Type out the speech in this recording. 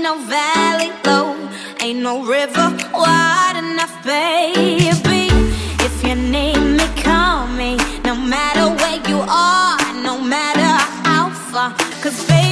no valley low, ain't no river wide enough, baby. If you need me, call me, no matter where you are, no matter how far, 'cause baby